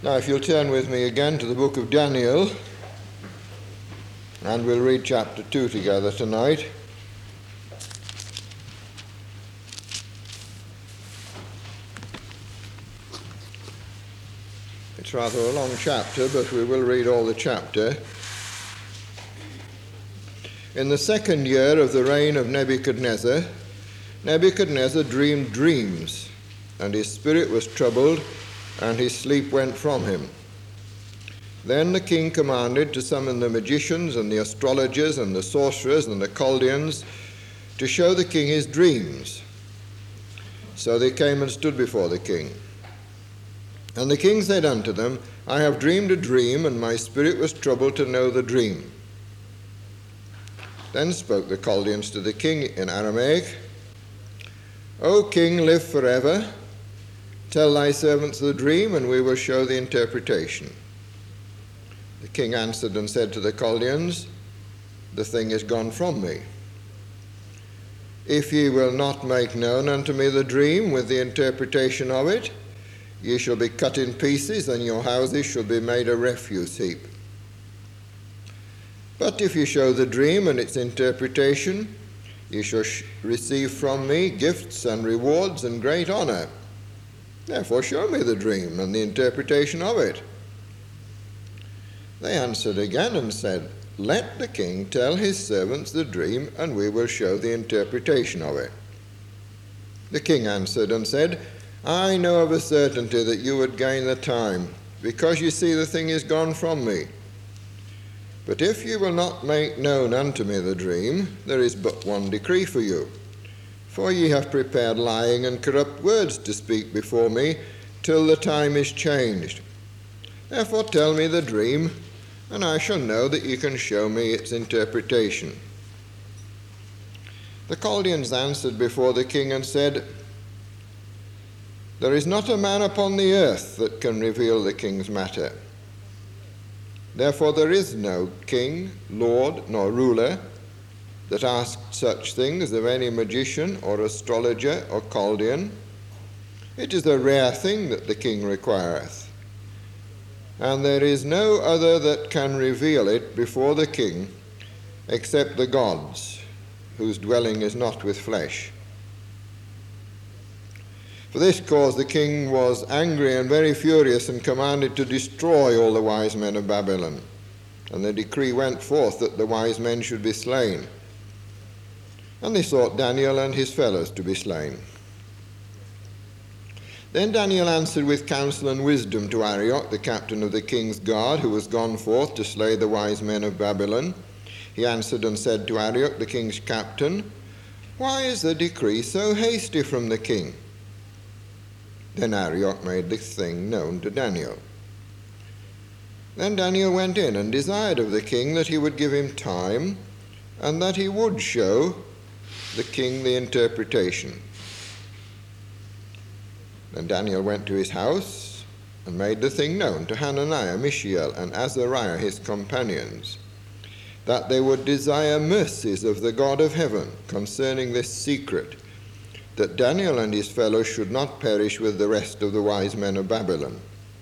Now, if you'll turn with me again to the book of Daniel, and we'll read chapter 2 together tonight. It's rather a long chapter, but we will read all the chapter. In the second year of the reign of Nebuchadnezzar, Nebuchadnezzar dreamed dreams, and his spirit was troubled, and his sleep went from him. Then the king commanded to summon the magicians and the astrologers and the sorcerers and the Chaldeans to show the king his dreams. So they came and stood before the king. And the king said unto them, I have dreamed a dream, and my spirit was troubled to know the dream. Then spoke the Chaldeans to the king in Aramaic, O king, live forever. Tell thy servants the dream, and we will show the interpretation. The king answered and said to the Chaldeans, The thing is gone from me. If ye will not make known unto me the dream with the interpretation of it, ye shall be cut in pieces, and your houses shall be made a refuse heap. But if ye show the dream and its interpretation, ye shall receive from me gifts and rewards and great honor. Therefore show me the dream and the interpretation of it. They answered again and said, Let the king tell his servants the dream, and we will show the interpretation of it. The king answered and said, I know of a certainty that you would gain the time, because you see the thing is gone from me. But if you will not make known unto me the dream, there is but one decree for you. For ye have prepared lying and corrupt words to speak before me, till the time is changed. Therefore tell me the dream, and I shall know that ye can show me its interpretation. The Chaldeans answered before the king and said, There is not a man upon the earth that can reveal the king's matter. Therefore there is no king, lord, nor ruler that asked such things of any magician or astrologer or Chaldean. It is a rare thing that the king requireth, and there is no other that can reveal it before the king except the gods, whose dwelling is not with flesh. For this cause the king was angry and very furious, and commanded to destroy all the wise men of Babylon. And the decree went forth that the wise men should be slain. And they sought Daniel and his fellows to be slain. Then Daniel answered with counsel and wisdom to Arioch, the captain of the king's guard, who was gone forth to slay the wise men of Babylon. He answered and said to Arioch, the king's captain, Why is the decree so hasty from the king? Then Arioch made this thing known to Daniel. Then Daniel went in and desired of the king that he would give him time, and that he would show the king the interpretation. Then Daniel went to his house and made the thing known to Hananiah, Mishael, and Azariah his companions, that they would desire mercies of the God of heaven concerning this secret, that Daniel and his fellows should not perish with the rest of the wise men of Babylon.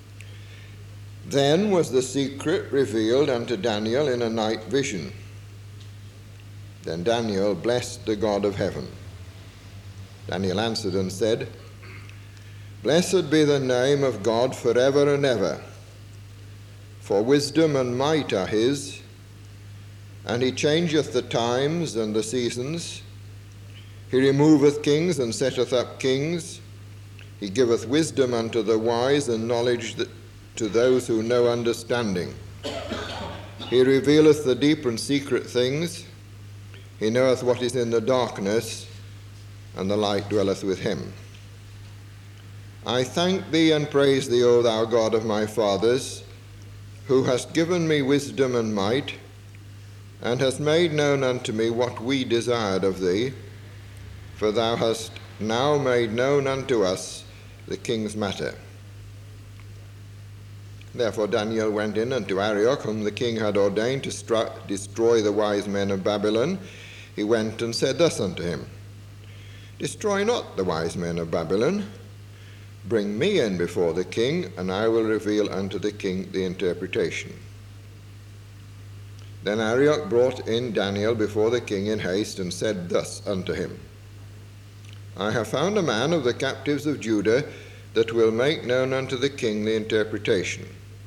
Then was the secret revealed unto Daniel in a night vision. Then Daniel blessed the God of heaven. Daniel answered and said, Blessed be the name of God forever and ever, for wisdom and might are his, and he changeth the times and the seasons. He removeth kings and setteth up kings. He giveth wisdom unto the wise, and knowledge to those who know understanding. He revealeth the deep and secret things. He knoweth what is in the darkness, and the light dwelleth with him. I thank thee and praise thee, O thou God of my fathers, who hast given me wisdom and might, and hast made known unto me what we desired of thee, for thou hast now made known unto us the king's matter. Therefore Daniel went in unto Arioch, whom the king had ordained to destroy the wise men of Babylon. He went and said thus unto him, Destroy not the wise men of Babylon, Bring me in before the king, and I will reveal unto the king the interpretation. Then Arioch brought in Daniel before the king in haste, and said thus unto him, I have found a man of the captives of Judah that will make known unto the king the interpretation.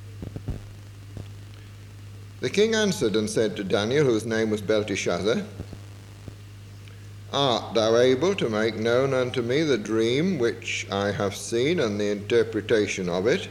The king answered and said to Daniel, whose name was Belteshazzar, Art thou able to make known unto me the dream which I have seen, and the interpretation of it?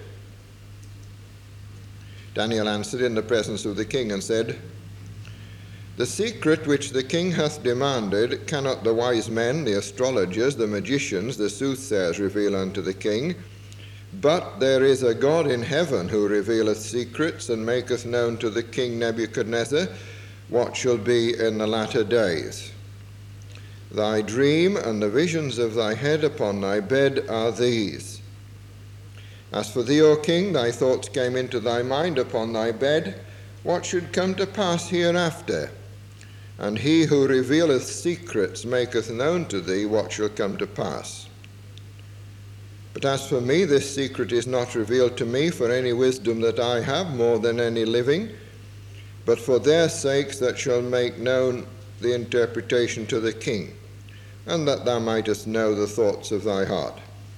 Daniel answered in the presence of the king and said, The secret which the king hath demanded cannot the wise men, the astrologers, the magicians, the soothsayers reveal unto the king, but there is a God in heaven who revealeth secrets, and maketh known to the king Nebuchadnezzar what shall be in the latter days. Thy dream and the visions of thy head upon thy bed are these. As for thee, O king, thy thoughts came into thy mind upon thy bed, what should come to pass hereafter? And he who revealeth secrets maketh known to thee what shall come to pass. But as for me, this secret is not revealed to me for any wisdom that I have more than any living, but for their sakes that shall make known the interpretation to the king, and that thou mightest know the thoughts of thy heart.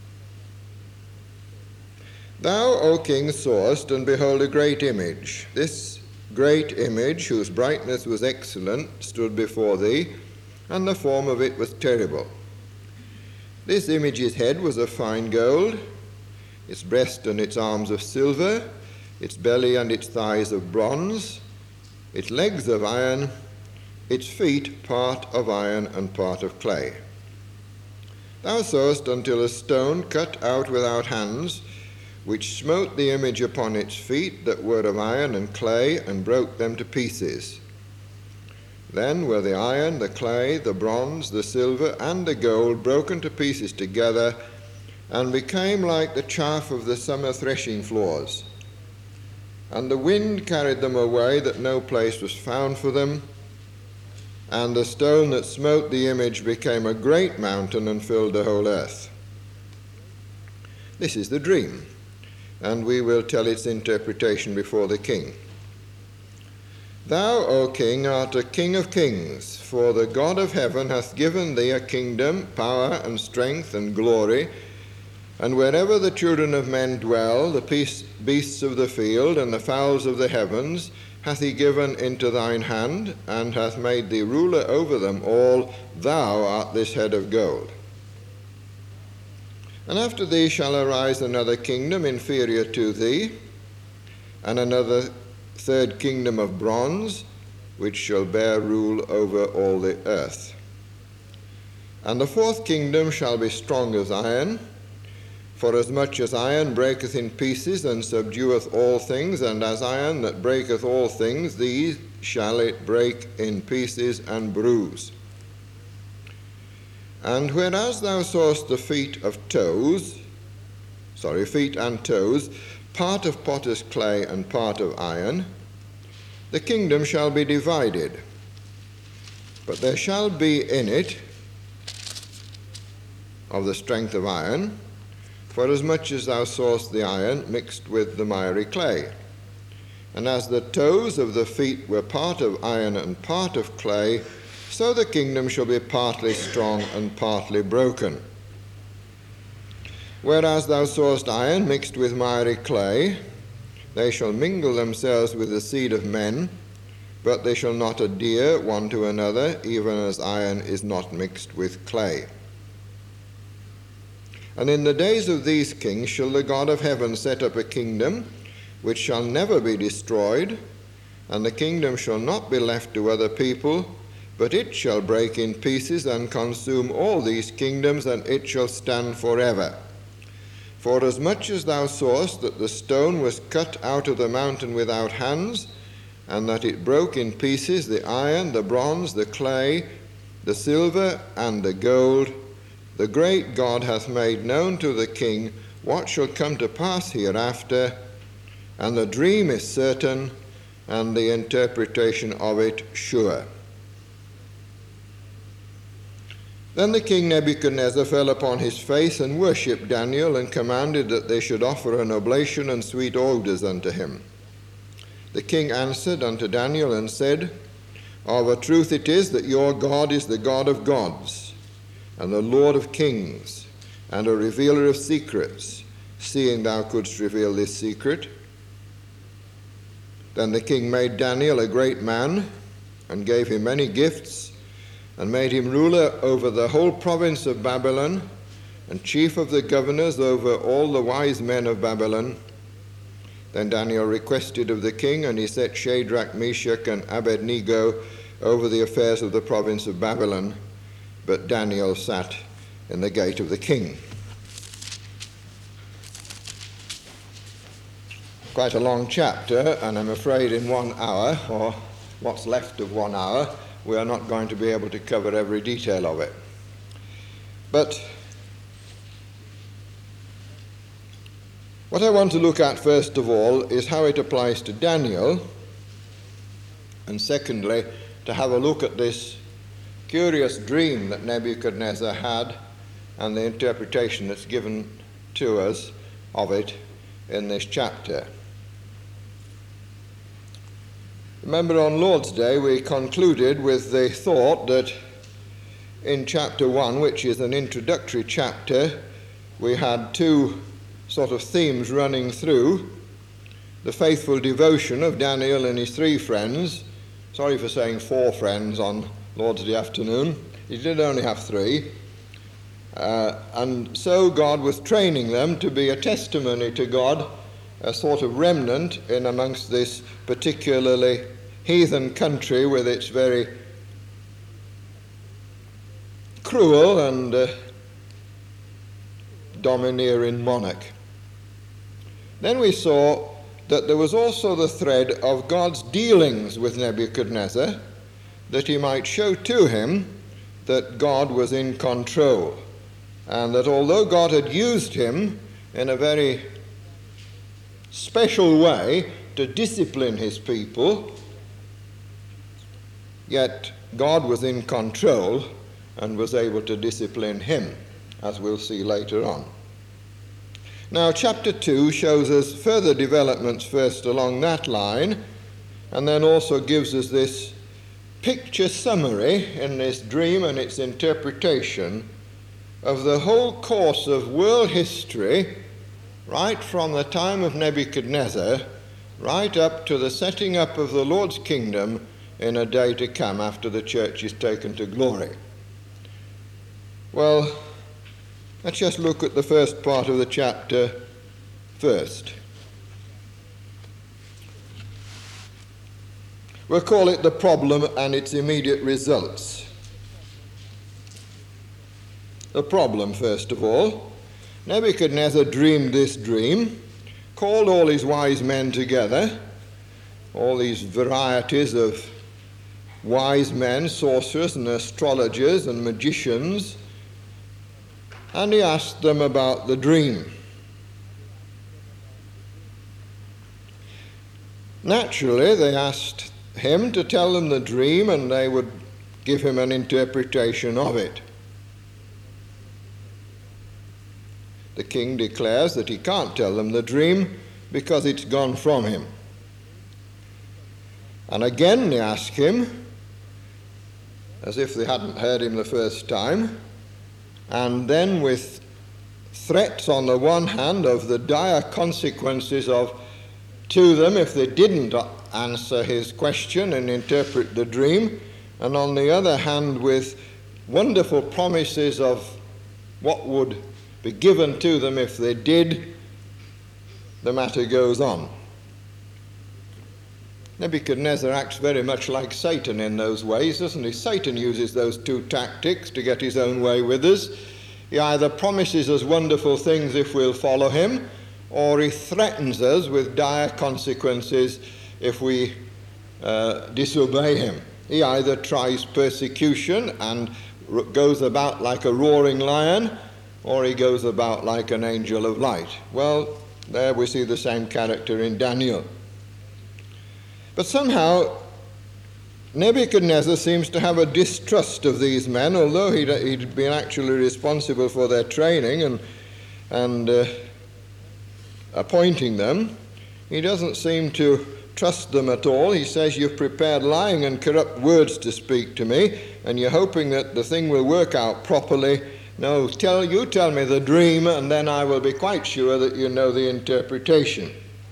Thou, O king, sawest, and behold, a great image. This great image, whose brightness was excellent, stood before thee, and the form of it was terrible. This image's head was of fine gold, its breast and its arms of silver, its belly and its thighs of bronze, its legs of iron, its feet part of iron and part of clay. Thou sawest until a stone cut out without hands, which smote the image upon its feet that were of iron and clay, and broke them to pieces. Then were the iron, the clay, the bronze, the silver, and the gold broken to pieces together, and became like the chaff of the summer threshing floors. And the wind carried them away, that no place was found for them. And the stone that smote the image became a great mountain, and filled the whole earth. This is the dream, and we will tell its interpretation before the king. Thou, O king, art a king of kings, for the God of heaven hath given thee a kingdom, power, and strength, and glory. And wherever the children of men dwell, the beasts of the field, and the fowls of the heavens, hath he given into thine hand, and hath made thee ruler over them all. Thou art this head of gold. And after thee shall arise another kingdom inferior to thee, and another third kingdom of bronze, which shall bear rule over all the earth. And the fourth kingdom shall be strong as iron, forasmuch as iron breaketh in pieces and subdueth all things, and as iron that breaketh all things, these shall it break in pieces and bruise. And whereas thou sawest the feet and toes, part of potter's clay and part of iron, the kingdom shall be divided, but there shall be in it of the strength of iron, forasmuch as thou sawest the iron mixed with the miry clay. And as the toes of the feet were part of iron and part of clay, so the kingdom shall be partly strong and partly broken. Whereas thou sawest iron mixed with miry clay, they shall mingle themselves with the seed of men, but they shall not adhere one to another, even as iron is not mixed with clay. And in the days of these kings shall the God of heaven set up a kingdom which shall never be destroyed, and the kingdom shall not be left to other people, but it shall break in pieces and consume all these kingdoms, and it shall stand forever. Forasmuch as thou sawest that the stone was cut out of the mountain without hands, and that it broke in pieces the iron, the bronze, the clay, the silver, and the gold, the great God hath made known to the king what shall come to pass hereafter, and the dream is certain, and the interpretation of it sure. Then the king Nebuchadnezzar fell upon his face and worshipped Daniel, and commanded that they should offer an oblation and sweet odors unto him. The king answered unto Daniel and said, Of a truth it is that your God is the God of gods, and the Lord of kings, and a revealer of secrets, seeing thou couldst reveal this secret. Then the king made Daniel a great man, and gave him many gifts, and made him ruler over the whole province of Babylon, and chief of the governors over all the wise men of Babylon. Then Daniel requested of the king, and he set Shadrach, Meshach, and Abednego over the affairs of the province of Babylon, but Daniel sat in the gate of the king. Quite a long chapter, and I'm afraid in 1 hour, or what's left of 1 hour, we are not going to be able to cover every detail of it. But what I want to look at first of all is how it applies to Daniel, and secondly, to have a look at this curious dream that Nebuchadnezzar had and the interpretation that's given to us of it in this chapter. Remember, on Lord's Day we concluded with the thought that in chapter 1, which is an introductory chapter, we had two sort of themes running through: the faithful devotion of Daniel and his 3 friends. Sorry for saying 4 friends on Lord's Day afternoon. He did only have 3. And so God was training them to be a testimony to God, a sort of remnant in amongst this particularly heathen country with its very cruel and domineering monarch. Then we saw that there was also the thread of God's dealings with Nebuchadnezzar, that he might show to him that God was in control, and that although God had used him in a very special way to discipline his people, yet God was in control and was able to discipline him, as we'll see later on. Now, chapter 2 shows us further developments first along that line, and then also gives us this picture summary in this dream and its interpretation of the whole course of world history, right from the time of Nebuchadnezzar, right up to the setting up of the Lord's kingdom in a day to come after the church is taken to glory. Well, let's just look at the first part of the chapter first. We'll call it the problem and its immediate results. The problem, first of all. Nebuchadnezzar dreamed this dream, called all his wise men together, all these varieties of wise men, sorcerers and astrologers and magicians, and he asked them about the dream. Naturally, they asked him to tell them the dream, and they would give him an interpretation of it. The king declares that he can't tell them the dream because it's gone from him. And again they ask him, as if they hadn't heard him the first time, and then with threats on the one hand of the dire consequences to them if they didn't answer his question and interpret the dream, and on the other hand with wonderful promises of what would be given to them if they did, the matter goes on. Nebuchadnezzar acts very much like Satan in those ways, doesn't he? Satan uses those 2 tactics to get his own way with us. He either promises us wonderful things if we'll follow him, or he threatens us with dire consequences if we disobey him. He either tries persecution and goes about like a roaring lion, or he goes about like an angel of light. Well, there we see the same character in Daniel. But somehow Nebuchadnezzar seems to have a distrust of these men, although he'd been actually responsible for their training and appointing them. He doesn't seem to trust them at all. He says, "You've prepared lying and corrupt words to speak to me, and you're hoping that the thing will work out properly. No, tell me the dream, and then I will be quite sure that you know the interpretation."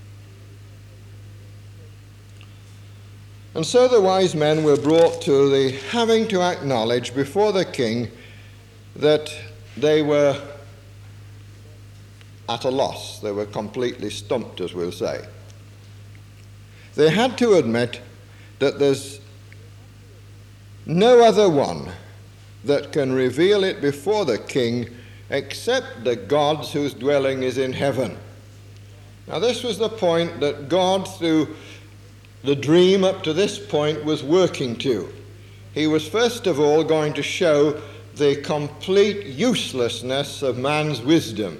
And so the wise men were brought to the having to acknowledge before the king that they were at a loss. They were completely stumped, as we'll say. They had to admit that there's no other one that can reveal it before the king except the gods whose dwelling is in heaven. Now this was the point that God, through the dream up to this point, was working to. He was first of all going to show the complete uselessness of man's wisdom.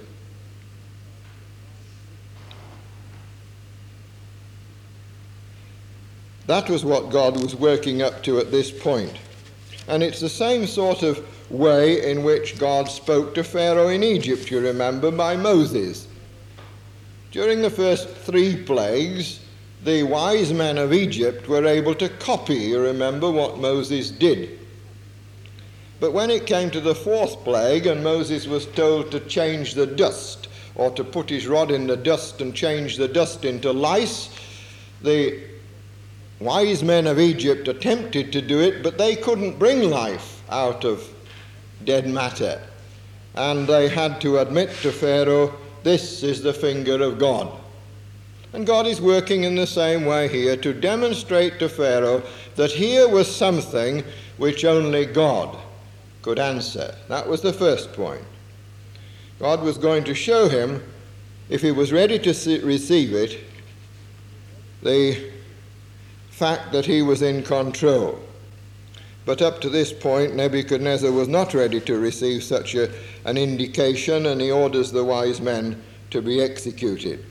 That was what God was working up to at this point. And it's the same sort of way in which God spoke to Pharaoh in Egypt, you remember, by Moses. During the first 3 plagues, the wise men of Egypt were able to copy, you remember, what Moses did. But when it came to the 4th plague and Moses was told to change the dust, or to put his rod in the dust and change the dust into lice, the wise men of Egypt attempted to do it, but they couldn't bring life out of dead matter. And they had to admit to Pharaoh, "This is the finger of God." And God is working in the same way here to demonstrate to Pharaoh that here was something which only God could answer. That was the first point. God was going to show him, if he was ready to receive it, the fact that he was in control. But up to this point, Nebuchadnezzar was not ready to receive such an indication, and he orders the wise men to be executed.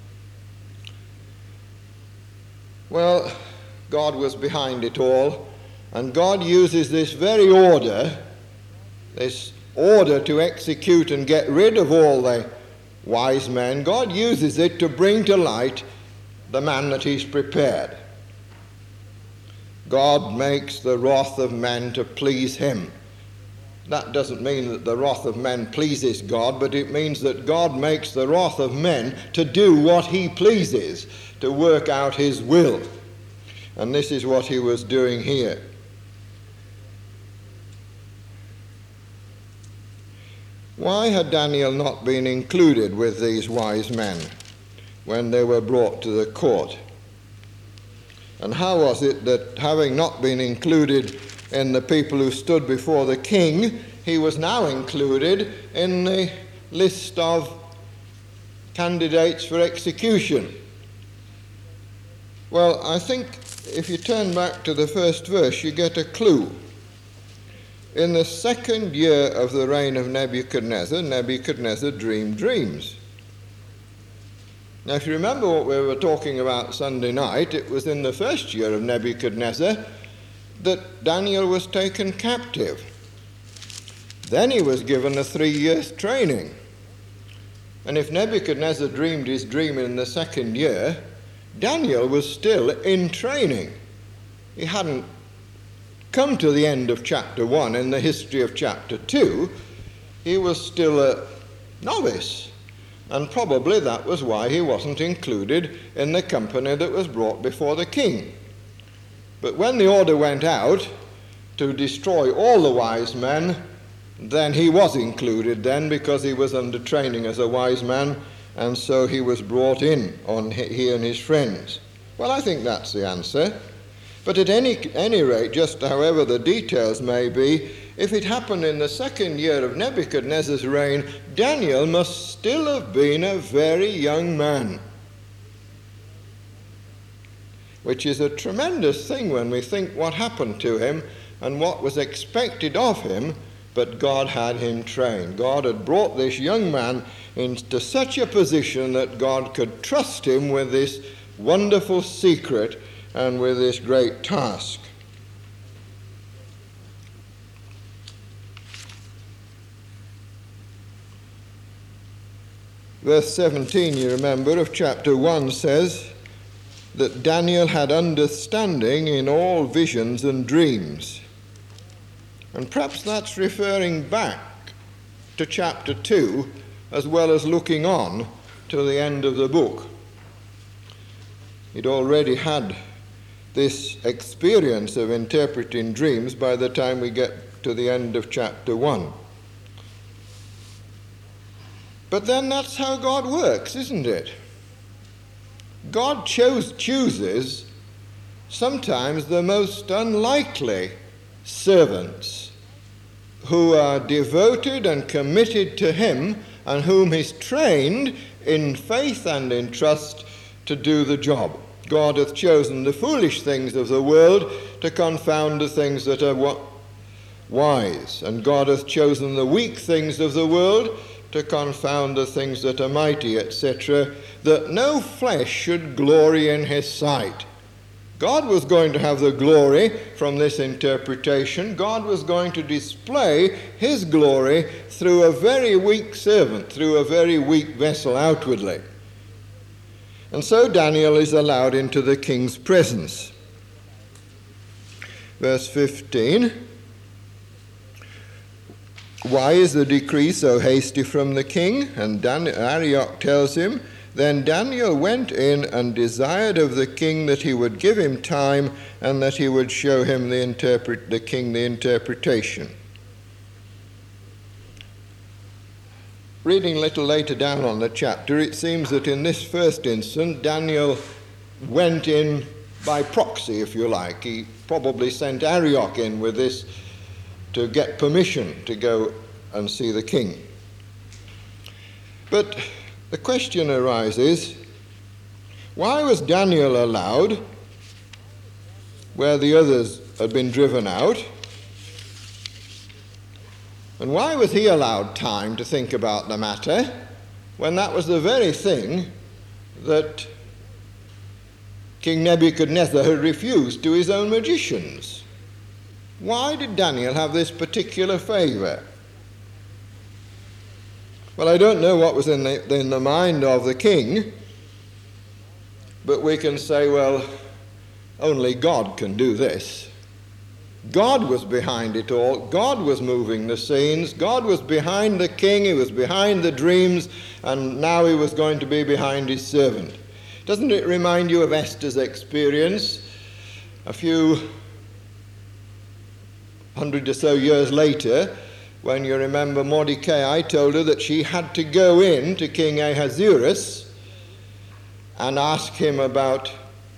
Well, God was behind it all, and God uses this very order, to execute and get rid of all the wise men. God uses it to bring to light the man that he's prepared. God makes the wrath of men to please him. That doesn't mean that the wrath of men pleases God, but it means that God makes the wrath of men to do what he pleases, to work out his will. And this is what he was doing here. Why had Daniel not been included with these wise men when they were brought to the court? And how was it that, having not been included in the people who stood before the king, he was now included in the list of candidates for execution? Well, I think if you turn back to the first verse, you get a clue. In the 2nd year of the reign of Nebuchadnezzar, Nebuchadnezzar dreamed dreams. Now, if you remember what we were talking about Sunday night, it was in the 1st year of Nebuchadnezzar that Daniel was taken captive. Then he was given a 3 years training. And if Nebuchadnezzar dreamed his dream in the 2nd year, Daniel was still in training. He hadn't come to the end of chapter 1 in the history of chapter 2. He was still a novice. And probably that was why he wasn't included in the company that was brought before the king. But when the order went out to destroy all the wise men, then he was included then, because he was under training as a wise man, and so he was brought in, he and his friends. Well, I think that's the answer. But at any rate, just however the details may be, if it happened in the 2nd year of Nebuchadnezzar's reign, Daniel must still have been a very young man. Which is a tremendous thing when we think what happened to him and what was expected of him, but God had him trained. God had brought this young man into such a position that God could trust him with this wonderful secret and with this great task. Verse 17, you remember, of chapter 1 says that Daniel had understanding in all visions and dreams. And perhaps that's referring back to chapter 2 as well as looking on to the end of the book. He'd already had this experience of interpreting dreams by the time we get to the end of chapter 1. But then that's how God works, isn't it? God chooses sometimes the most unlikely servants who are devoted and committed to him and whom he's trained in faith and in trust to do the job. God hath chosen the foolish things of the world to confound the things that are wise, and God hath chosen the weak things of the world to confound the things that are mighty, etc., that no flesh should glory in his sight. God was going to have the glory from this interpretation. God was going to display his glory through a very weak servant, through a very weak vessel outwardly. And so Daniel is allowed into the king's presence. Verse 15. Why is the decree so hasty from the king? And Arioch tells him, Then Daniel went in and desired of the king that he would give him time and that he would show him the king the interpretation. Reading a little later down on the chapter, it seems that in this first instance, Daniel went in by proxy, if you like. He probably sent Arioch in with this to get permission to go and see the king. But the question arises, why was Daniel allowed where the others had been driven out? And why was he allowed time to think about the matter when that was the very thing that King Nebuchadnezzar had refused to his own magicians? Why did Daniel have this particular favor? Well, I don't know what was in the mind of the king, but we can say, well, only God can do this. God was behind it all. God was moving the scenes. God was behind the king. He was behind the dreams, and now he was going to be behind his servant. Doesn't it remind you of Esther's experience? A few hundred or so years later, when you remember Mordecai told her that she had to go in to King Ahasuerus and ask him about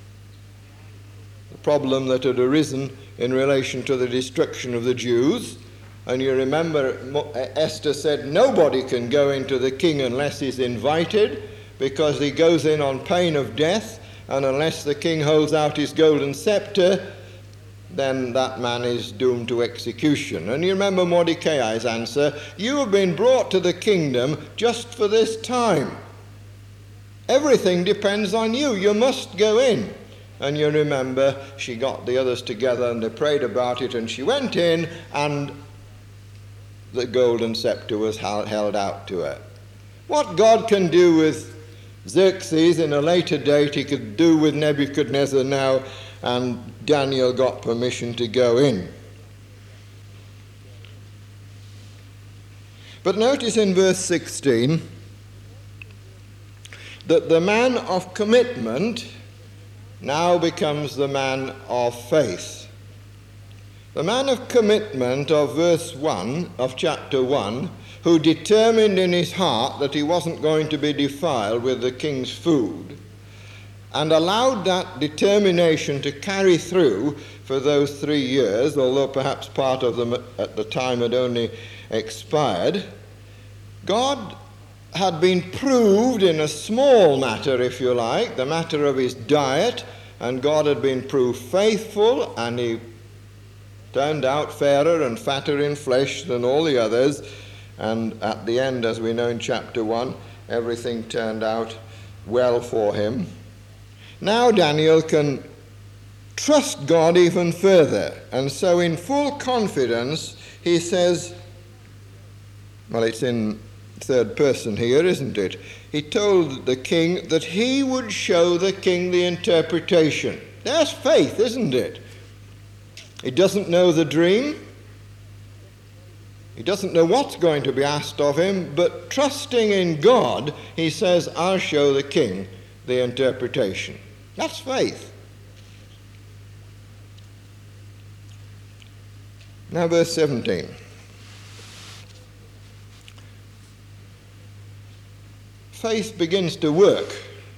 the problem that had arisen in relation to the destruction of the Jews. And you remember Esther said nobody can go into the king unless he's invited, because he goes in on pain of death, and unless the king holds out his golden scepter, then that man is doomed to execution. And you remember Mordecai's answer, you have been brought to the kingdom just for this time. Everything depends on you. You must go in. And you remember she got the others together and they prayed about it, and she went in and the golden scepter was held out to her. What God can do with Xerxes in a later date, he could do with Nebuchadnezzar now, and Daniel got permission to go in. But notice in verse 16 that the man of commitment now becomes the man of faith. The man of commitment of verse 1 of chapter 1, who determined in his heart that he wasn't going to be defiled with the king's food, and allowed that determination to carry through for those 3 years, although perhaps part of them at the time had only expired. God had been proved in a small matter, if you like, the matter of his diet, and God had been proved faithful, and he turned out fairer and fatter in flesh than all the others, and at the end, as we know in chapter 1, everything turned out well for him. Now Daniel can trust God even further, and so in full confidence he says, well, it's in third person here, isn't it? He told the king that he would show the king the interpretation. That's faith, isn't it? He doesn't know the dream. He doesn't know what's going to be asked of him, but trusting in God, he says, I'll show the king the interpretation. That's faith. Now verse 17. Faith begins to work.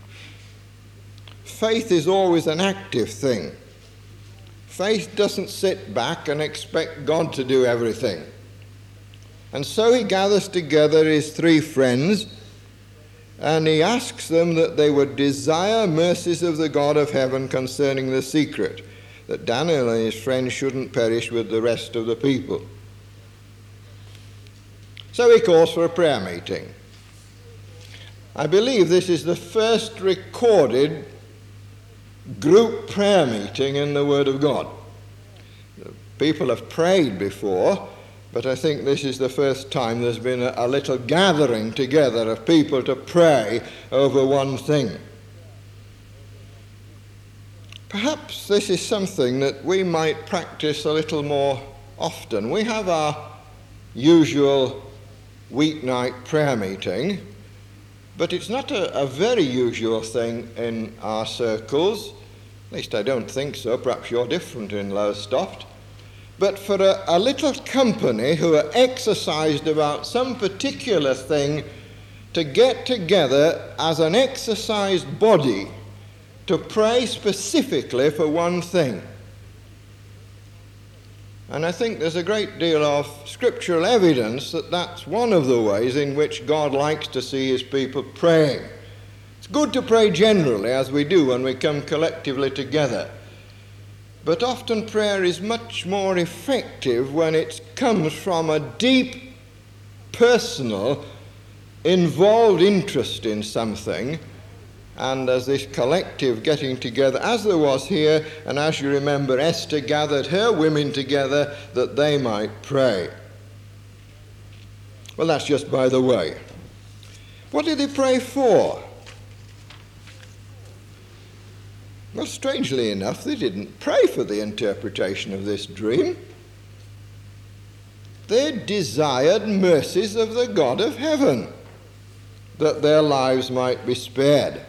Faith is always an active thing. Faith doesn't sit back and expect God to do everything. And so he gathers together his three friends, and he asks them that they would desire mercies of the God of heaven concerning the secret, that Daniel and his friends shouldn't perish with the rest of the people. So he calls for a prayer meeting. I believe this is the first recorded group prayer meeting in the Word of God. People have prayed before, but I think this is the first time there's been a little gathering together of people to pray over one thing. Perhaps this is something that we might practice a little more often. We have our usual weeknight prayer meeting, but it's not a very usual thing in our circles. At least I don't think so. Perhaps you're different in Lowestoft. But for a little company who are exercised about some particular thing to get together as an exercised body to pray specifically for one thing. And I think there's a great deal of scriptural evidence that that's one of the ways in which God likes to see his people praying. It's good to pray generally, as we do when we come collectively together. But often prayer is much more effective when it comes from a deep, personal, involved interest in something, and as this collective getting together, as there was here, and as you remember, Esther gathered her women together that they might pray. Well, that's just by the way. What did they pray for? Well, strangely enough, they didn't pray for the interpretation of this dream. They desired mercies of the God of heaven, that their lives might be spared.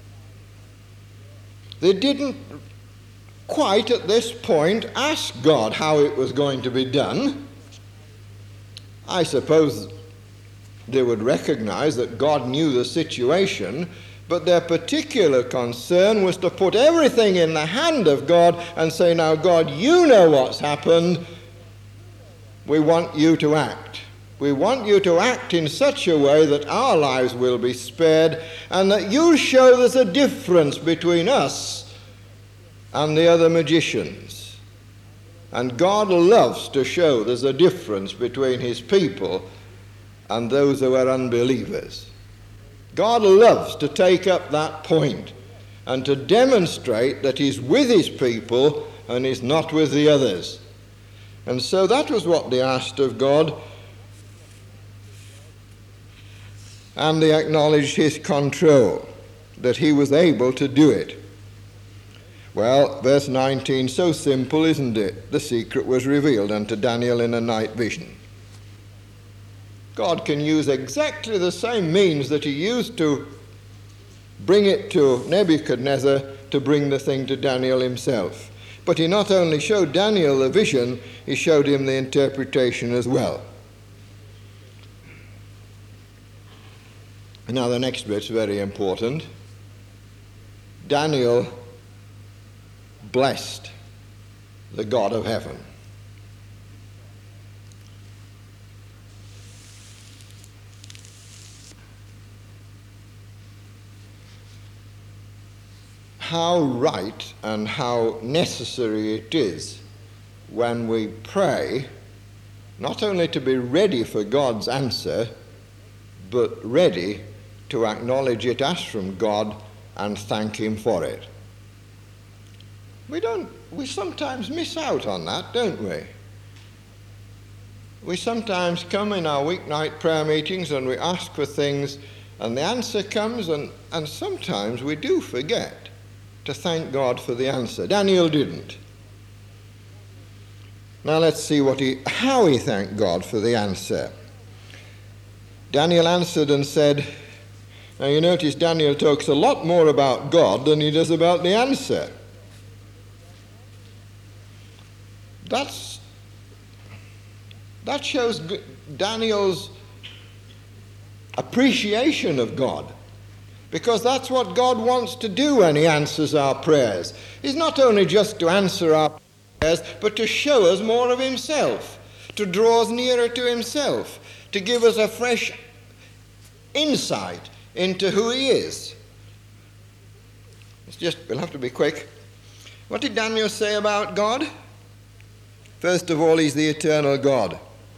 They didn't quite at this point ask God how it was going to be done. I suppose they would recognize that God knew the situation, but their particular concern was to put everything in the hand of God and say, now God, you know what's happened. We want you to act. We want you to act in such a way that our lives will be spared and that you show there's a difference between us and the other magicians. And God loves to show there's a difference between his people and those who are unbelievers. God loves to take up that point and to demonstrate that he's with his people and he's not with the others. And so that was what they asked of God. And they acknowledged his control, that he was able to do it. Well, verse 19, so simple, isn't it? The secret was revealed unto Daniel in a night vision. God can use exactly the same means that he used to bring it to Nebuchadnezzar to bring the thing to Daniel himself. But he not only showed Daniel the vision, he showed him the interpretation as well. Now the next bit's very important. Daniel blessed the God of heaven. How right and how necessary it is when we pray, not only to be ready for God's answer, but ready to acknowledge it as from God and thank him for it. We sometimes miss out on that, don't we? We sometimes come in our weeknight prayer meetings and we ask for things, and the answer comes, and sometimes we do forget to thank God for the answer. Daniel didn't. Now let's see how he thanked God for the answer. Daniel answered and said, now you notice Daniel talks a lot more about God than he does about the answer. That shows Daniel's appreciation of God, because that's what God wants to do when he answers our prayers. He's not only just to answer our prayers, but to show us more of himself, to draw us nearer to himself, to give us a fresh insight into who he is. We'll have to be quick. What did Daniel say about God? First of all, he's the eternal God.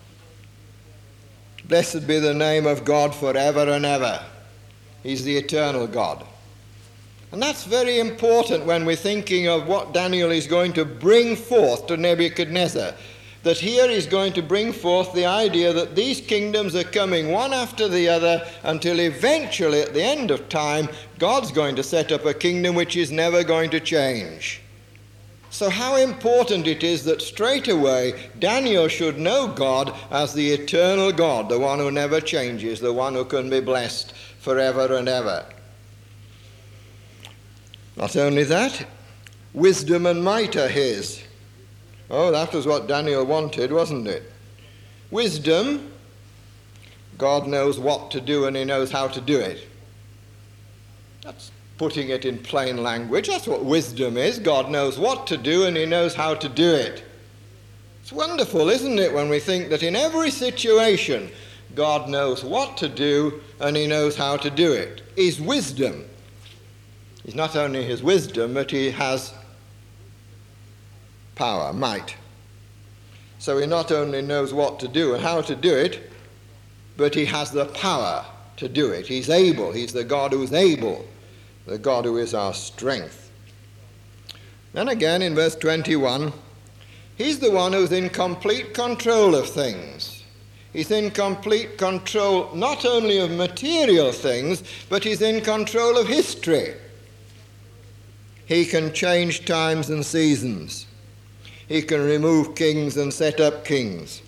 Blessed be the name of God forever and ever. He's the eternal God. And that's very important when we're thinking of what Daniel is going to bring forth to Nebuchadnezzar. That here he's going to bring forth the idea that these kingdoms are coming one after the other until eventually, at the end of time, God's going to set up a kingdom which is never going to change. So how important it is that straight away Daniel should know God as the eternal God, the one who never changes, the one who can be blessed forever and ever. Not only that, wisdom and might are his. Oh, that was what Daniel wanted, wasn't it? Wisdom, God knows what to do and he knows how to do it. That's putting it in plain language. That's what wisdom is. God knows what to do and he knows how to do it. It's wonderful, isn't it, when we think that in every situation God knows what to do and he knows how to do it. His wisdom. It's not only his wisdom, but he has power, might. So he not only knows what to do and how to do it, but he has the power to do it. He's able. He's the God who's able, the God who is our strength. Then again in verse 21, he's the one who's in complete control of things. He's in complete control not only of material things, but he's in control of history. He can change times and seasons. He can remove kings and set up kings.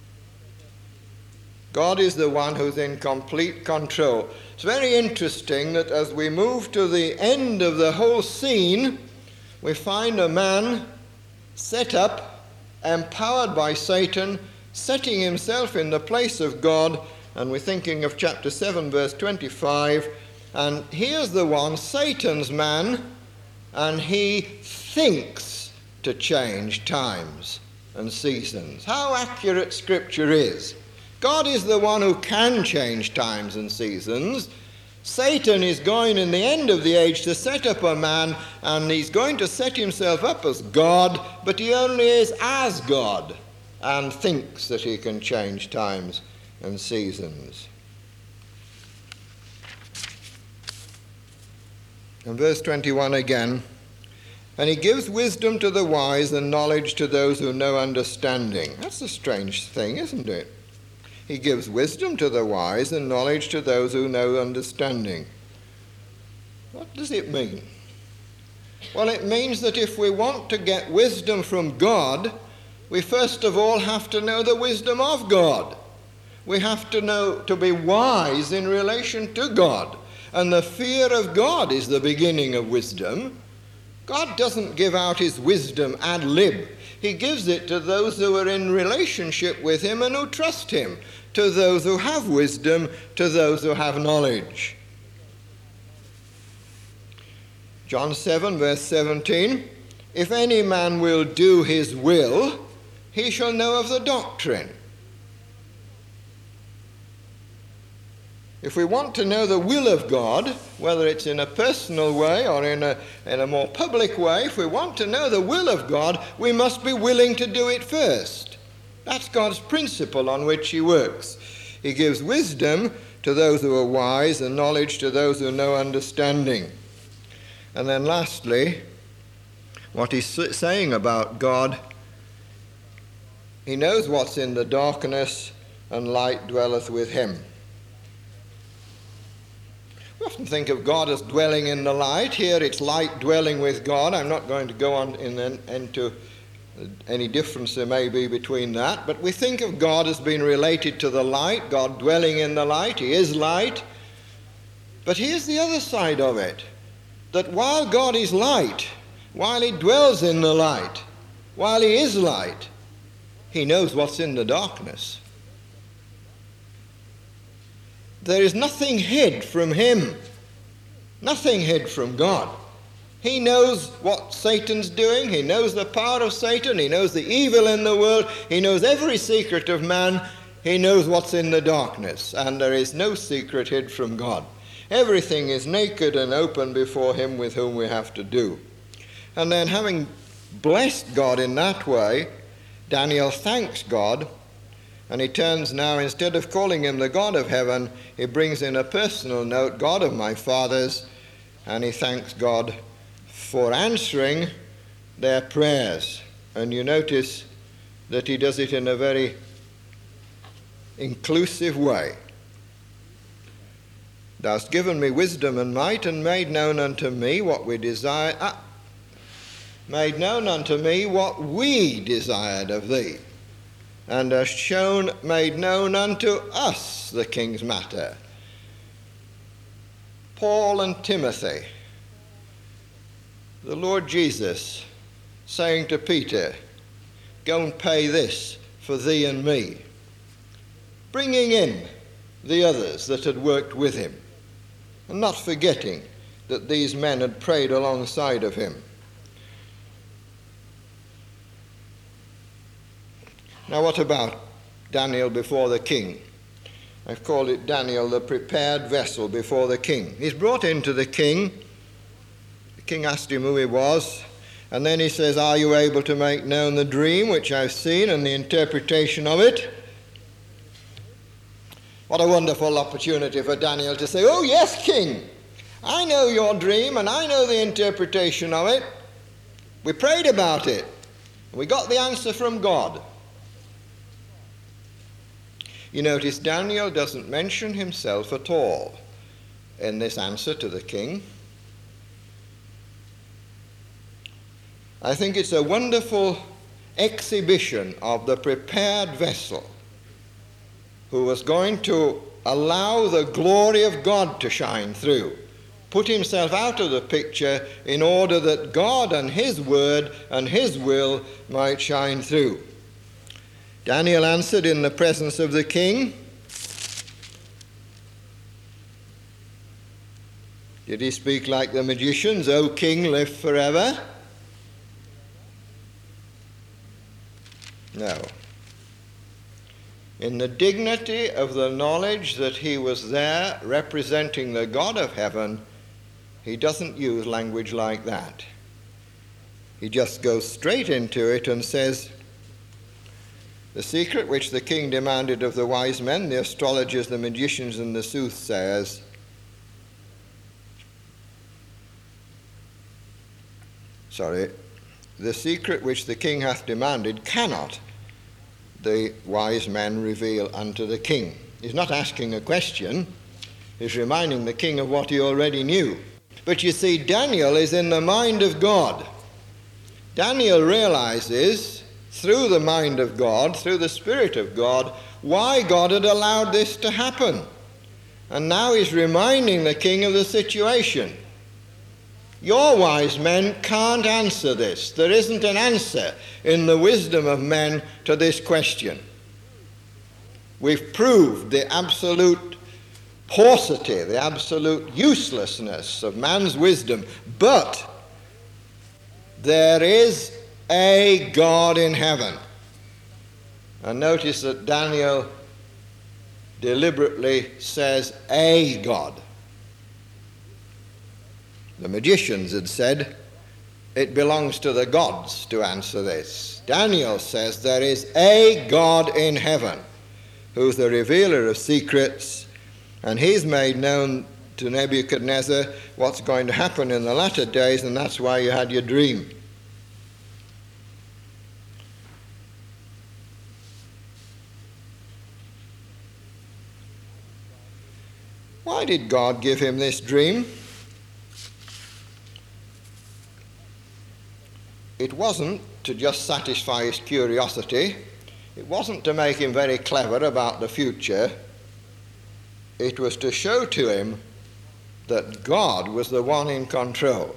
God is the one who's in complete control. It's very interesting that as we move to the end of the whole scene, we find a man set up, empowered by Satan, setting himself in the place of God, and we're thinking of chapter 7, verse 25, and here's the one, Satan's man, and he thinks to change times and seasons. How accurate Scripture is. God is the one who can change times and seasons. Satan is going in the end of the age to set up a man, and he's going to set himself up as God, but he only is as God and thinks that he can change times and seasons. And verse 21 again, and he gives wisdom to the wise and knowledge to those who know understanding. That's a strange thing, isn't it? He gives wisdom to the wise and knowledge to those who know understanding. What does it mean? Well, it means that if we want to get wisdom from God, we first of all have to know the wisdom of God. We have to know to be wise in relation to God. And the fear of God is the beginning of wisdom. God doesn't give out his wisdom ad lib. He gives it to those who are in relationship with him and who trust him, to those who have wisdom, to those who have knowledge. John 7, verse 17, if any man will do his will, he shall know of the doctrine. If we want to know the will of God, whether it's in a personal way or in a more public way, if we want to know the will of God, we must be willing to do it first. That's God's principle on which he works. He gives wisdom to those who are wise and knowledge to those who know understanding. And then lastly, what he's saying about God He knows what's in the darkness, and light dwelleth with him. We often think of God as dwelling in the light. Here it's light dwelling with God. I'm not going to go on into any difference there may be between that, but we think of God as being related to the light, God dwelling in the light. He is light. But here's the other side of it, that while God is light, while he dwells in the light, while he is light, he knows what's in the darkness. There is nothing hid from him, nothing hid from God. He knows what Satan's doing. He knows the power of Satan. He knows the evil in the world. He knows every secret of man. He knows what's in the darkness. And there is no secret hid from God. Everything is naked and open before him with whom we have to do. And then, having blessed God in that way, Daniel thanks God, and he turns now, instead of calling him the God of heaven, he brings in a personal note, God of my fathers, and he thanks God for answering their prayers. And you notice that he does it in a very inclusive way. Thou hast given me wisdom and might, and made known unto me what we desired. Made known unto me what we desired of thee, and hast made known unto us the king's matter. Paul and Timothy, the Lord Jesus saying to Peter, go and pay this for thee and me, bringing in the others that had worked with him, and not forgetting that these men had prayed alongside of him. Now, what about Daniel before the king? I've called it Daniel, the prepared vessel before the king. He's brought into the king. The king asked him who he was, and then he says, are you able to make known the dream which I've seen and the interpretation of it? What a wonderful opportunity for Daniel to say, oh yes, king, I know your dream and I know the interpretation of it. We prayed about it, and we got the answer from God. You notice Daniel doesn't mention himself at all in this answer to the king. I think it's a wonderful exhibition of the prepared vessel who was going to allow the glory of God to shine through, put himself out of the picture in order that God and his word and his will might shine through. Daniel answered in the presence of the king. Did he speak like the magicians, O king, live forever? No. In the dignity of the knowledge that he was there representing the God of heaven, he doesn't use language like that. He just goes straight into it and says, the secret which the king demanded of the wise men, the astrologers, the magicians, and the soothsayers, the secret which the king hath demanded cannot the wise men reveal unto the king. He's not asking a question. He's reminding the king of what he already knew. But you see, Daniel is in the mind of God. Daniel realizes, through the mind of God, through the Spirit of God, why God had allowed this to happen. And now he's reminding the king of the situation. Your wise men can't answer this. There isn't an answer in the wisdom of men to this question. We've proved the absolute paucity, the absolute uselessness of man's wisdom, but there is a God in heaven. And notice that Daniel deliberately says a God. The magicians had said, it belongs to the gods to answer this. Daniel says there is a God in heaven who's the revealer of secrets, and he's made known to Nebuchadnezzar what's going to happen in the latter days, and that's why you had your dream. Why did God give him this dream? It wasn't to just satisfy his curiosity. It wasn't to make him very clever about the future. It was to show to him that God was the one in control.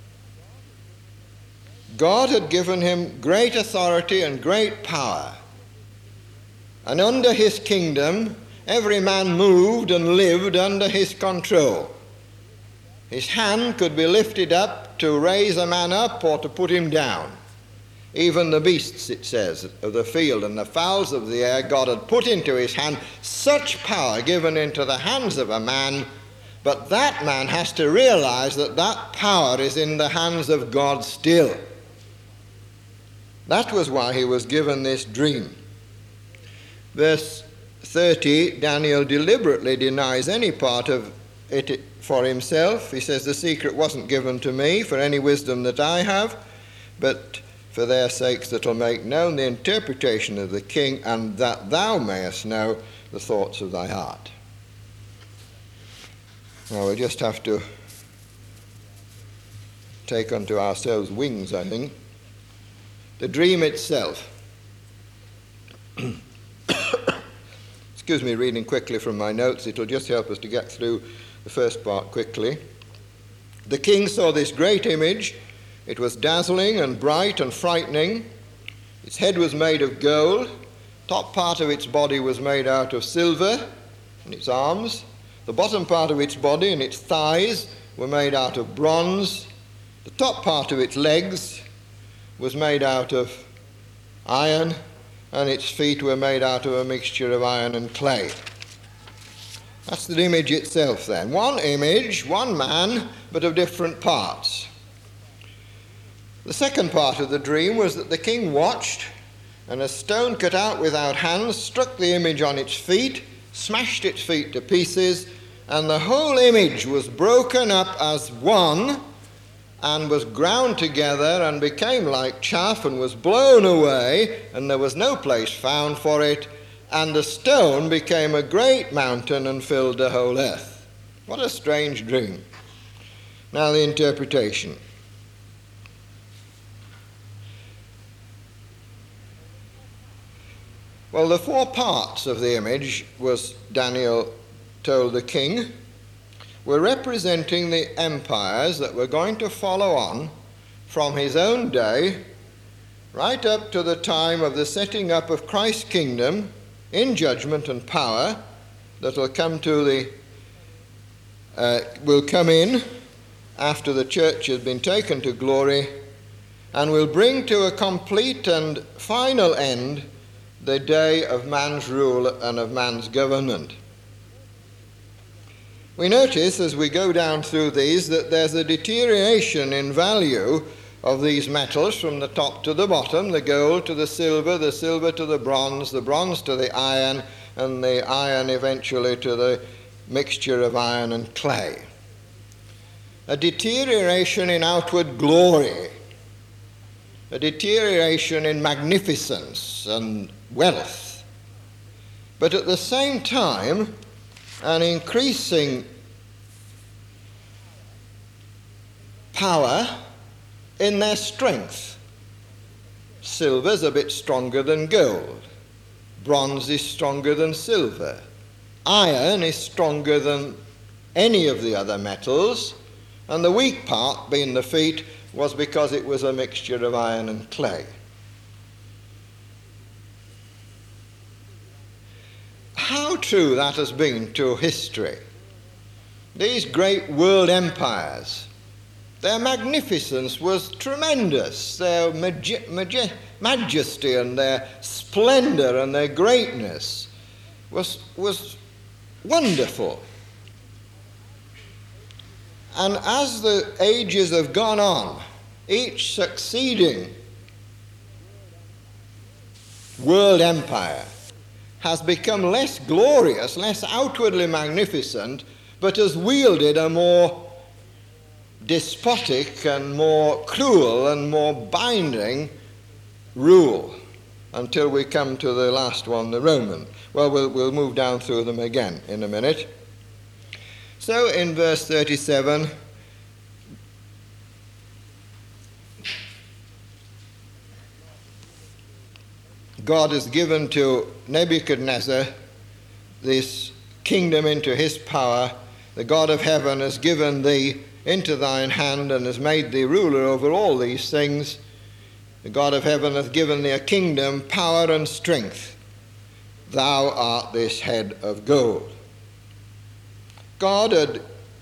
God had given him great authority and great power. And under his kingdom, every man moved and lived under his control. His hand could be lifted up to raise a man up or to put him down. Even the beasts, it says, of the field and the fowls of the air, God had put into his hand such power given into the hands of a man, but that man has to realize that that power is in the hands of God still. That was why he was given this dream. Verse 30, Daniel deliberately denies any part of it for himself. He says, the secret wasn't given to me for any wisdom that I have, but for their sakes that will make known the interpretation of the king, and that thou mayest know the thoughts of thy heart. Now we just have to take unto ourselves wings, I think. The dream itself. Excuse me, reading quickly from my notes. It'll just help us to get through the first part quickly. The king saw this great image. It was dazzling and bright and frightening. Its head was made of gold. Top part of its body was made out of silver, and its arms. The bottom part of its body and its thighs were made out of bronze. The top part of its legs was made out of iron, and its feet were made out of a mixture of iron and clay. That's the image itself then. One image, one man, but of different parts. The second part of the dream was that the king watched, and a stone cut out without hands struck the image on its feet, smashed its feet to pieces, and the whole image was broken up as one, and was ground together and became like chaff and was blown away, and there was no place found for it, and the stone became a great mountain and filled the whole earth. What a strange dream. Now the interpretation. Well, the four parts of the image, was Daniel told the king, were representing the empires that were going to follow on from his own day right up to the time of the setting up of Christ's kingdom in judgment and power that will come in after the church has been taken to glory, and will bring to a complete and final end the day of man's rule and of man's government. We notice as we go down through these that there's a deterioration in value of these metals from the top to the bottom, the gold to the silver to the bronze to the iron, and the iron eventually to the mixture of iron and clay. A deterioration in outward glory, a deterioration in magnificence and wealth, but at the same time an increasing power in their strength. Silver's a bit stronger than gold. Bronze is stronger than silver. Iron is stronger than any of the other metals, and the weak part, being the feet, was because it was a mixture of iron and clay. How true that has been to history. These great world empires, their magnificence was tremendous, their majesty and their splendor and their greatness was wonderful. And as the ages have gone on, each succeeding world empire has become less glorious, less outwardly magnificent, but has wielded a more despotic and more cruel and more binding rule until we come to the last one, the Roman. Well, we'll move down through them again in a minute. So in verse 37, God has given to Nebuchadnezzar this kingdom into his power. The God of heaven has given thee into thine hand and has made thee ruler over all these things. The God of heaven hath given thee a kingdom, power and strength. Thou art this head of gold. God had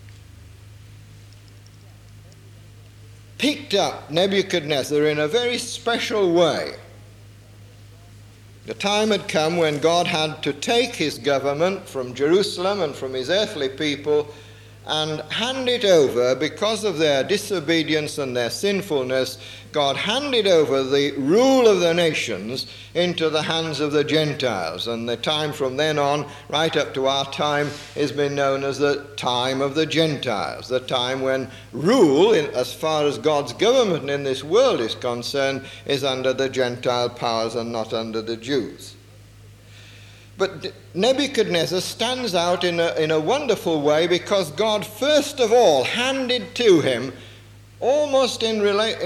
picked up Nebuchadnezzar in a very special way. The time had come when God had to take his government from Jerusalem and from his earthly people and hand it over. Because of their disobedience and their sinfulness, God handed over the rule of the nations into the hands of the Gentiles. And the time from then on, right up to our time, has been known as the time of the Gentiles, the time when rule, as far as God's government in this world is concerned, is under the Gentile powers and not under the Jews. But Nebuchadnezzar stands out in a wonderful way because God first of all handed to him, almost in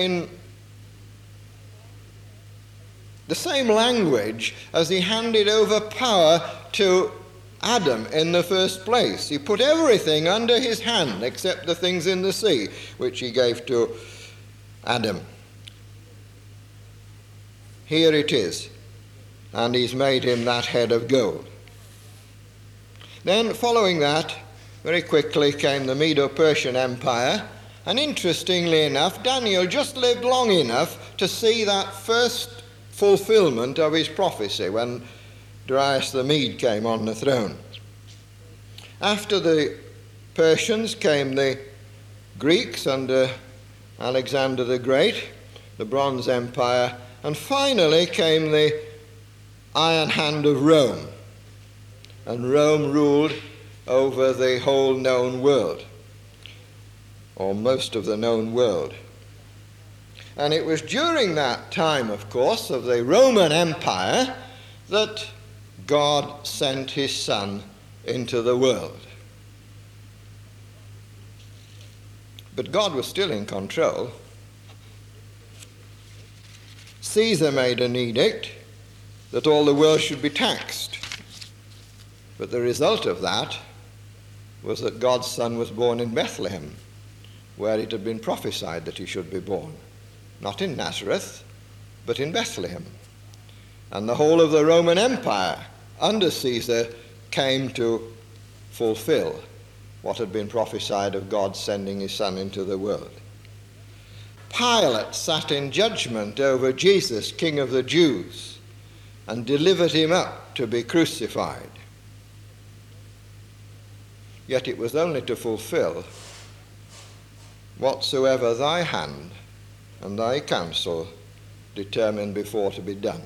the same language as he handed over power to Adam in the first place. He put everything under his hand except the things in the sea, which he gave to Adam. Here it is. And he's made him that head of gold. Then, following that, very quickly came the Medo-Persian Empire. And interestingly enough, Daniel just lived long enough to see that first fulfillment of his prophecy when Darius the Mede came on the throne. After the Persians came the Greeks under Alexander the Great, the Bronze Empire, and finally came the iron hand of Rome, and Rome ruled over the whole known world, or most of the known world. And it was during that time, of course, of the Roman Empire that God sent his Son into the world. But God was still in control. Caesar made an edict that all the world should be taxed. But the result of that was that God's Son was born in Bethlehem, where it had been prophesied that he should be born. Not in Nazareth, but in Bethlehem. And the whole of the Roman Empire under Caesar came to fulfill what had been prophesied of God sending his Son into the world. Pilate sat in judgment over Jesus, King of the Jews, and delivered him up to be crucified. Yet it was only to fulfill whatsoever thy hand and thy counsel determined before to be done.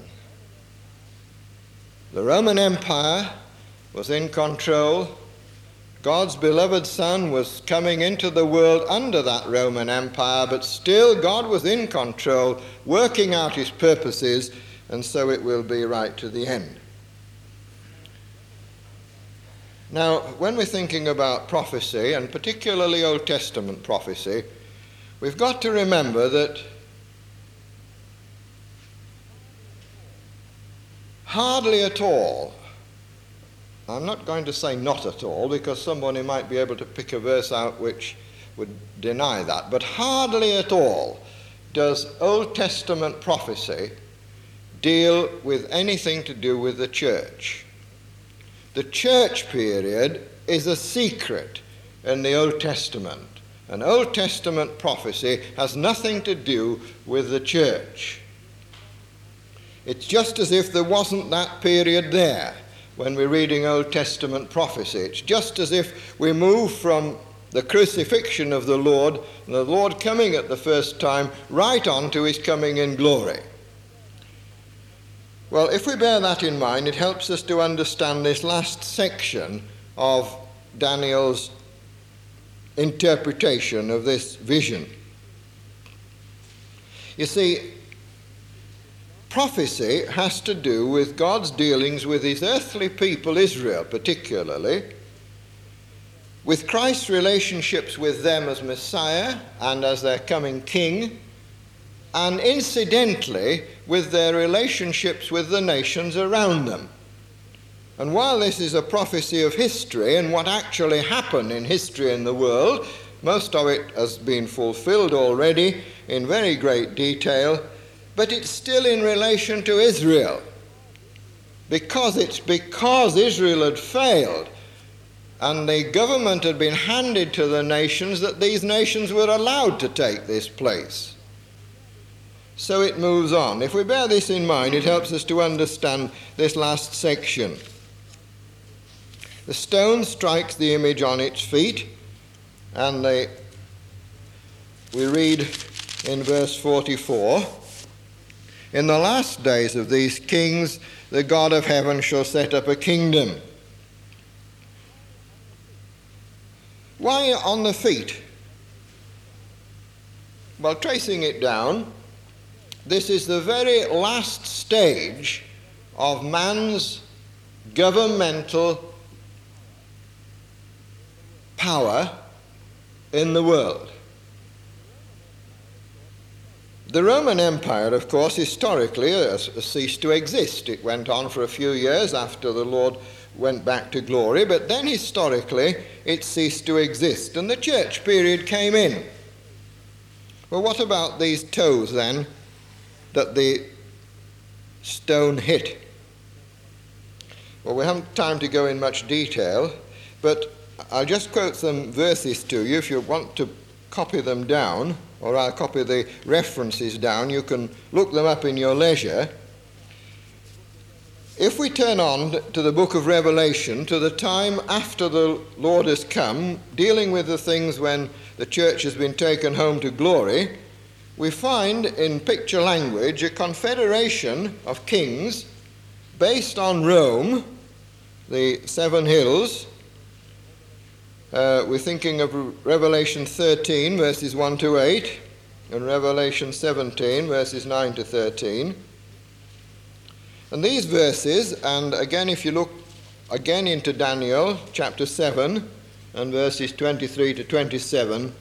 The Roman Empire was in control. God's beloved Son was coming into the world under that Roman Empire, but still God was in control, working out his purposes, and so it will be right to the end. Now, when we're thinking about prophecy, and particularly Old Testament prophecy, we've got to remember that hardly at all, I'm not going to say not at all, because somebody might be able to pick a verse out which would deny that, but hardly at all does Old Testament prophecy deal with anything to do with the church. The church period is a secret in the Old Testament. An Old Testament prophecy has nothing to do with the church. It's just as if there wasn't that period there when we're reading Old Testament prophecy. It's just as if we move from the crucifixion of the Lord and the Lord coming at the first time right on to his coming in glory. Well, if we bear that in mind, it helps us to understand this last section of Daniel's interpretation of this vision. You see, prophecy has to do with God's dealings with his earthly people, Israel particularly, with Christ's relationships with them as Messiah and as their coming King, and incidentally with their relationships with the nations around them. And while this is a prophecy of history and what actually happened in history in the world, most of it has been fulfilled already in very great detail, but it's still in relation to Israel. Because Israel had failed and the government had been handed to the nations that these nations were allowed to take this place. So it moves on. If we bear this in mind, it helps us to understand this last section. The stone strikes the image on its feet, and we read in verse 44, "In the last days of these kings, the God of heaven shall set up a kingdom." Why on the feet? Well, tracing it down, this is the very last stage of man's governmental power in the world. The Roman Empire, of course, historically has ceased to exist. It went on for a few years after the Lord went back to glory, but then historically it ceased to exist, and the church period came in. Well, what about these toes then that the stone hit? Well, we haven't time to go in much detail, but I'll just quote some verses to you. If you want to copy them down, or I'll copy the references down, you can look them up in your leisure. If we turn on to the book of Revelation, to the time after the Lord has come, dealing with the things when the church has been taken home to glory, we find in picture language a confederation of kings based on Rome, the 7 hills. We're thinking of Revelation 13, verses 1 to 8, and Revelation 17, verses 9 to 13. And these verses, and again if you look again into Daniel chapter 7 and verses 23 to 27,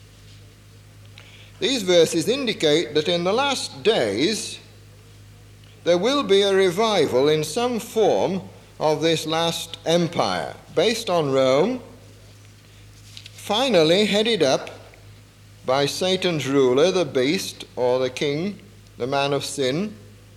these verses indicate that in the last days there will be a revival in some form of this last empire, based on Rome, finally headed up by Satan's ruler, the beast, or the king, the man of sin.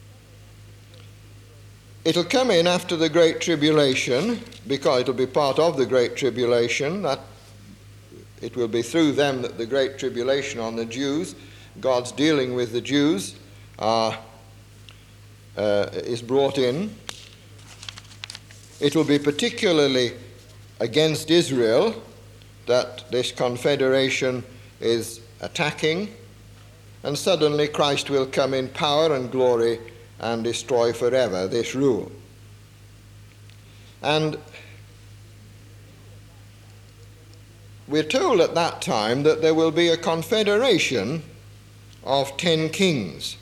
It'll come in after the Great Tribulation, because it'll be part of the Great Tribulation. That it will be through them that the Great Tribulation on the Jews, God's dealing with the Jews, is brought in. It will be particularly against Israel that this confederation is attacking, and suddenly Christ will come in power and glory and destroy forever this rule. And we're told at that time that there will be a confederation of 10 kings,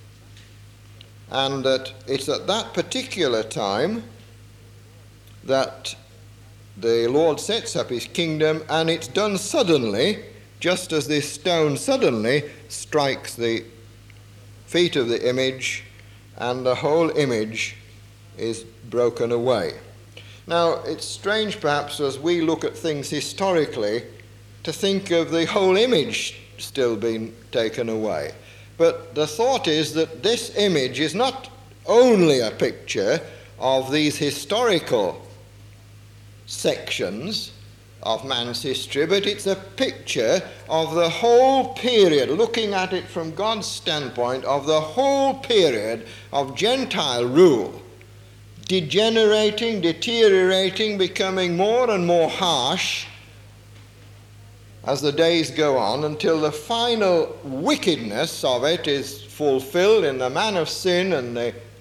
and that it's at that particular time that the Lord sets up his kingdom, and it's done suddenly, just as this stone suddenly strikes the feet of the image, and the whole image is broken away. Now, it's strange perhaps as we look at things historically to think of the whole image still being taken away. But the thought is that this image is not only a picture of these historical sections of man's history, but it's a picture of the whole period, looking at it from God's standpoint, of the whole period of Gentile rule, degenerating, deteriorating, becoming more and more harsh as the days go on, until the final wickedness of it is fulfilled in the man of sin, and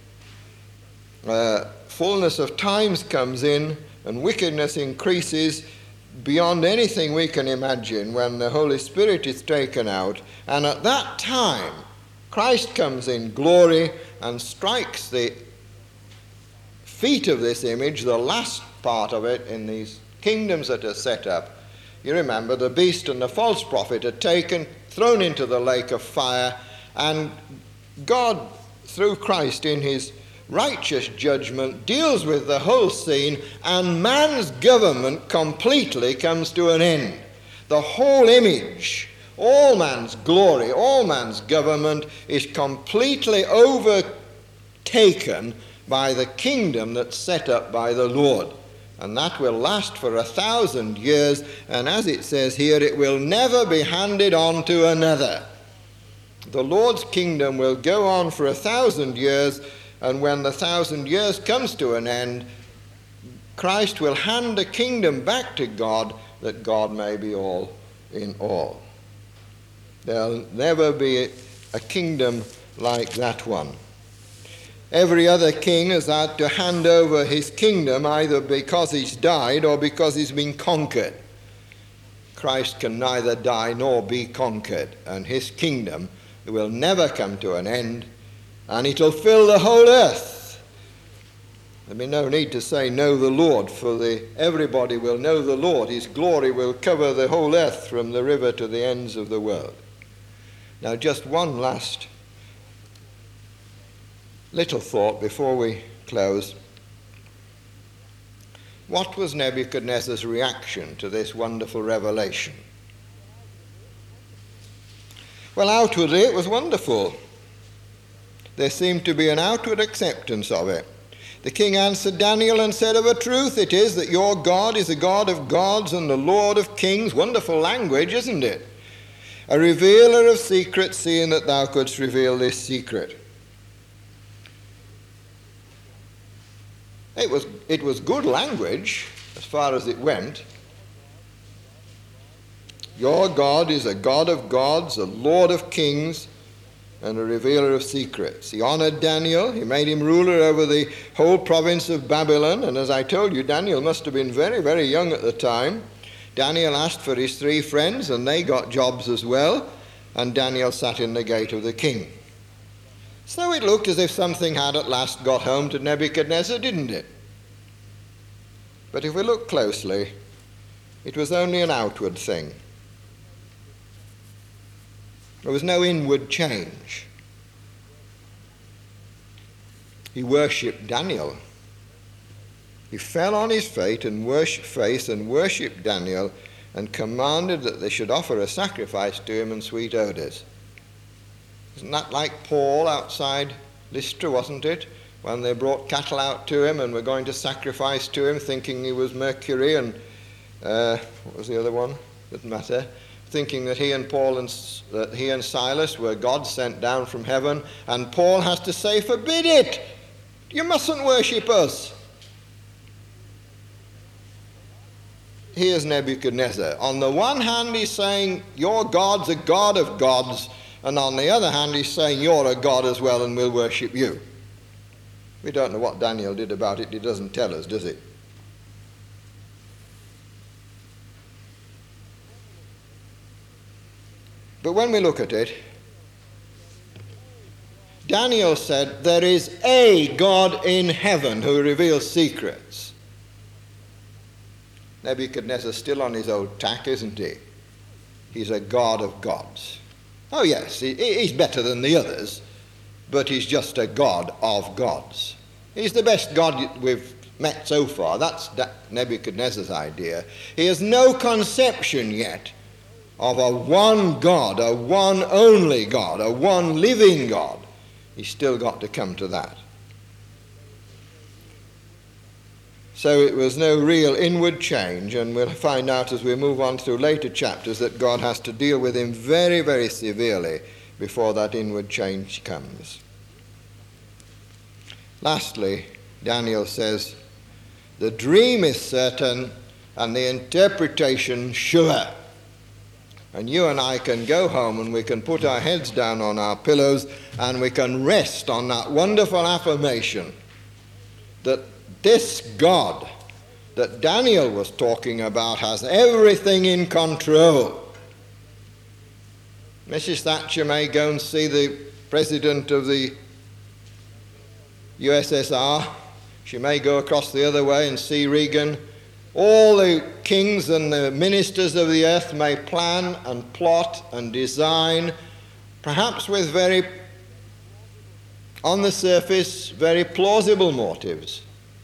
the fullness of times comes in, and wickedness increases beyond anything we can imagine when the Holy Spirit is taken out. And at that time, Christ comes in glory and strikes the feet of this image, the last part of it in these kingdoms that are set up. You remember the beast and the false prophet are taken, thrown into the lake of fire, and God, through Christ in his righteous judgment, deals with the whole scene, and man's government completely comes to an end. The whole image, all man's glory, all man's government is completely overtaken by the kingdom that's set up by the Lord. And that will last for 1,000 years, and as it says here, it will never be handed on to another. The Lord's kingdom will go on for 1,000 years, and when the 1,000 years comes to an end, Christ will hand the kingdom back to God, that God may be all in all. There'll never be a kingdom like that one. Every other king has had to hand over his kingdom either because he's died or because he's been conquered. Christ can neither die nor be conquered, and his kingdom will never come to an end, and it'll fill the whole earth. There'll be no need to say know the Lord, for everybody will know the Lord. His glory will cover the whole earth from the river to the ends of the world. Now just one last little thought before we close. What was Nebuchadnezzar's reaction to this wonderful revelation? Well, outwardly it was wonderful. There seemed to be an outward acceptance of it. The king answered Daniel and said, "Of a truth it is that your God is a God of gods and the Lord of kings." Wonderful language, isn't it? "A revealer of secrets, seeing that thou couldst reveal this secret." It was good language as far as it went. Your God is a God of gods, a Lord of kings, and a revealer of secrets. He honored Daniel. He made him ruler over the whole province of Babylon. And as I told you, Daniel must have been very, very young at the time. Daniel asked for his 3 friends, and they got jobs as well. And Daniel sat in the gate of the king. So it looked as if something had at last got home to Nebuchadnezzar, didn't it? But if we look closely, it was only an outward thing. There was no inward change. He worshipped Daniel. He fell on his face and worshipped Daniel, and commanded that they should offer a sacrifice to him and sweet odors. Isn't that like Paul outside Lystra, wasn't it? When they brought cattle out to him and were going to sacrifice to him, thinking he was Mercury and what was the other one? Doesn't matter. Thinking that he and Silas were gods sent down from heaven, and Paul has to say, "Forbid it! You mustn't worship us." Here's Nebuchadnezzar. On the one hand, he's saying, "Your God's a God of gods," and on the other hand, he's saying, "You're a God as well, and we'll worship you." We don't know what Daniel did about it. He doesn't tell us, does he? But when we look at it, Daniel said, "There is a God in heaven who reveals secrets." Nebuchadnezzar's still on his old tack, isn't he? He's a God of gods. Oh yes, he's better than the others, but he's just a God of gods. He's the best God we've met so far. That's Nebuchadnezzar's idea. He has no conception yet of a one God, a one only God, a one living God. He's still got to come to that. So it was no real inward change, and we'll find out as we move on through later chapters that God has to deal with him very, very severely before that inward change comes. Lastly, Daniel says, the dream is certain and the interpretation sure. And you and I can go home and we can put our heads down on our pillows and we can rest on that wonderful affirmation that this God that Daniel was talking about has everything in control. Mrs. Thatcher may go and see the president of the USSR. She may go across the other way and see Reagan. All the kings and the ministers of the earth may plan and plot and design, perhaps with very, on the surface, very plausible motives.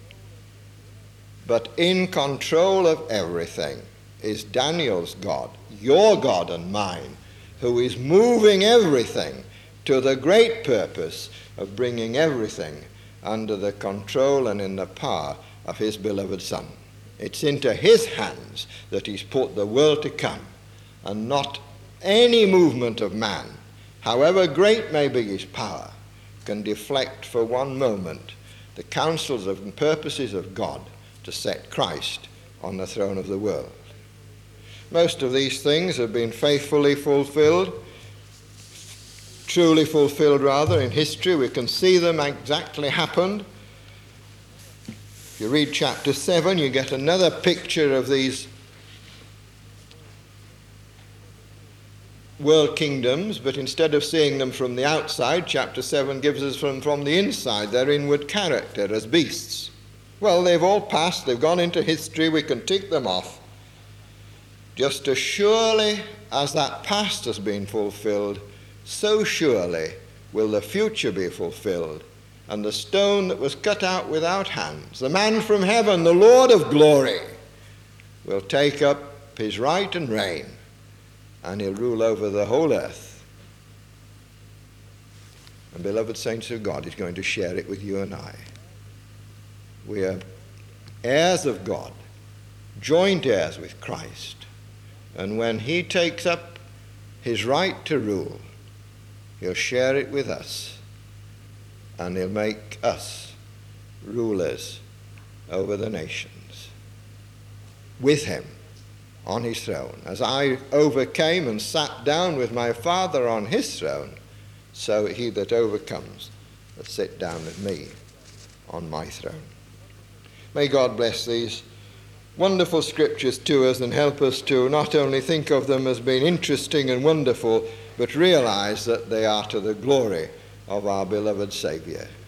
But in control of everything is Daniel's God, your God and mine, who is moving everything to the great purpose of bringing everything under the control and in the power of his beloved Son. It's into his hands that he's put the world to come, and not any movement of man, however great may be his power, can deflect for one moment the counsels and purposes of God to set Christ on the throne of the world. Most of these things have been faithfully fulfilled, truly fulfilled rather, in history. We can see them exactly happened. If you read chapter 7, you get another picture of these world kingdoms, but instead of seeing them from the outside, chapter 7 gives us from the inside, their inward character as beasts. Well, they've all passed, they've gone into history, we can tick them off. Just as surely as that past has been fulfilled, so surely will the future be fulfilled. And the stone that was cut out without hands, the man from heaven, the Lord of glory, will take up his right and reign, and he'll rule over the whole earth. And beloved saints of God, he's going to share it with you and I. We are heirs of God, joint heirs with Christ. And when he takes up his right to rule, he'll share it with us. And he'll make us rulers over the nations with him on his throne. As I overcame and sat down with my Father on his throne, so he that overcomes will sit down with me on my throne. May God bless these wonderful scriptures to us and help us to not only think of them as being interesting and wonderful, but realize that they are to the glory of our beloved Savior.